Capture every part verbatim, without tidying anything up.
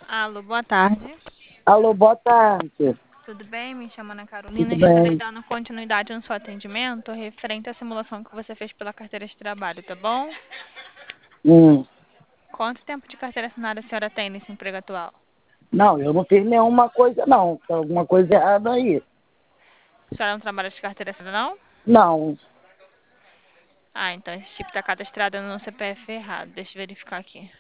Alô, boa tarde. Alô, boa tarde. Tudo bem? Me chamo Ana Carolina. Tudo Estarei bem? dando continuidade no seu atendimento referente à simulação que você fez pela carteira de trabalho, tá bom? Hum. Quanto tempo de carteira assinada a senhora tem nesse emprego atual? Não, eu não fiz nenhuma coisa, não. Tem alguma coisa errada aí. A senhora não trabalha de carteira assinada, não? Não. Ah, então esse tipo está cadastrado no C P F errado. Deixa eu verificar aqui.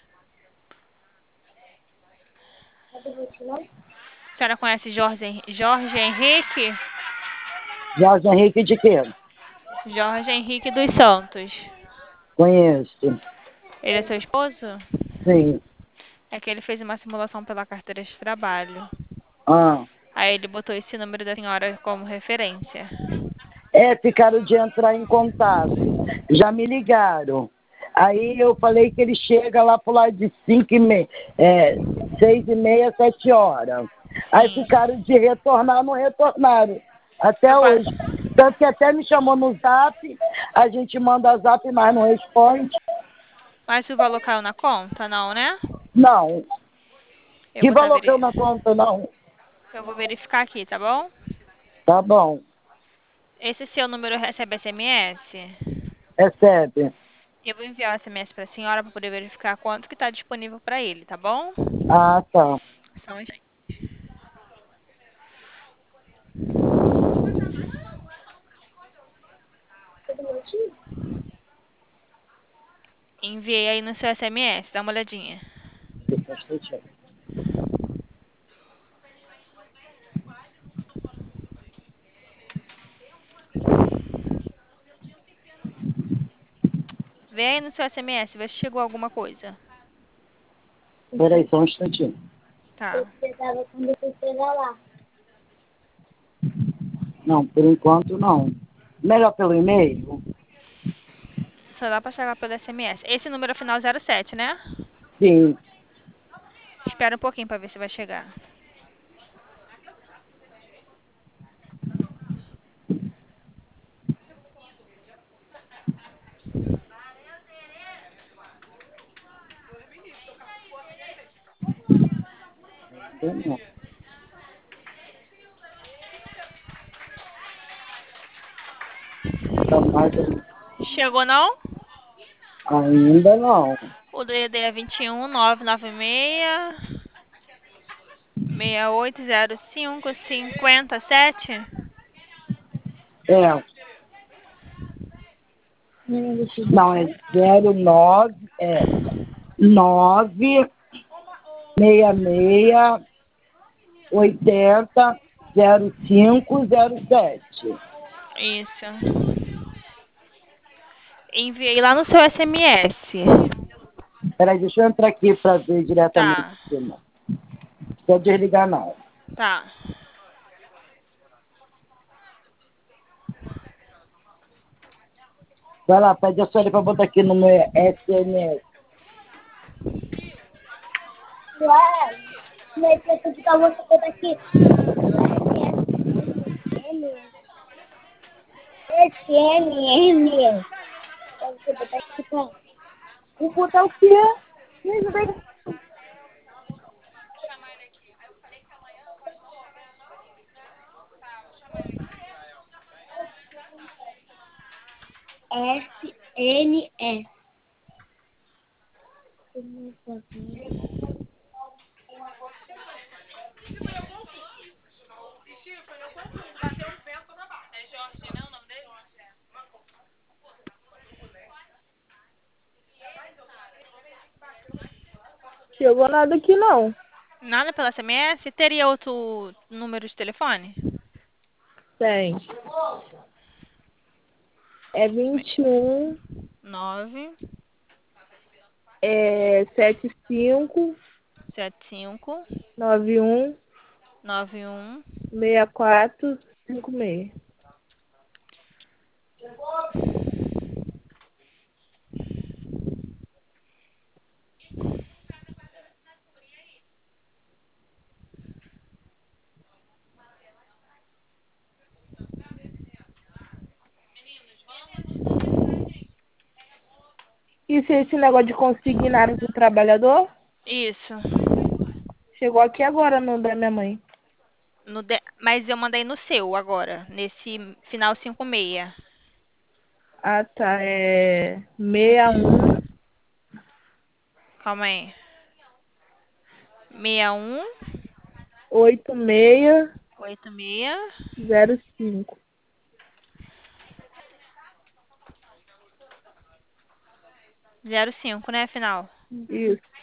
A senhora conhece Jorge, Hen- Jorge Henrique? Jorge Henrique de quê? Jorge Henrique dos Santos. Conheço. Ele é seu esposo? Sim. É que ele fez uma simulação pela carteira de trabalho. Ah. Aí ele botou esse número da senhora como referência. É, ficaram de entrar em contato. Já me ligaram. Aí eu falei que ele chega lá pro lado de cinco e meia, é, seis e meia, sete horas. Aí Sim. ficaram de retornar, não retornaram. Até Eu passo. hoje. Tanto que até me chamou no zap, a gente manda zap, mas não responde. Mas se o valor caiu na conta, não, né? Não. Eu Que vou estar valor veri... caiu na conta, não? Eu vou verificar aqui, tá bom? Tá bom. Esse seu número recebe S M S? Recebe. Eu vou enviar o S M S para a senhora para poder verificar quanto que está disponível para ele, tá bom? Ah, tá. Só um instante. Enviei aí no seu S M S, dá uma olhadinha. Vê aí no seu S M S, vê se chegou alguma coisa. Peraí, só um instantinho. Tá. Não, por enquanto não. Melhor pelo e-mail? Só dá para chegar pelo S M S. Esse número é final zero sete, né? Sim. Espera um pouquinho para ver se vai chegar. Ainda não. Tá mais... Chegou não? Ainda não. O D D é vinte e um, nove nove seis, seis oito zero cinco, cinquenta e sete. É. Não, é zero nove, é nove seis seis oitenta zero cinco zero sete. Isso. Enviei lá no seu S M S. Peraí, deixa eu entrar aqui para ver diretamente. Tá, Não precisa desligar, não. tá. Vai lá, pede a senhora para botar aqui no meu S M S. Ué, mas você ficar você botar aqui. S M M. Você botar aqui, tá? Vou botar o quê? Isso daí. S N S. Chegou nada aqui não. Nada pelo S M S? Teria outro número de telefone? Tem. É vinte e um, Nove é setenta e cinco, sete cinco noventa e um, nove um. sessenta e quatro, cinquenta e seis. Isso é esse negócio de consignar do trabalhador? Isso. Chegou aqui agora no da minha mãe. No de- Mas eu mandei no seu agora, nesse final cinco seis. Ah, tá. É meia um Calma aí. Meia um oito seis oito seis zero cinco. zero cinco, né, final? Isso.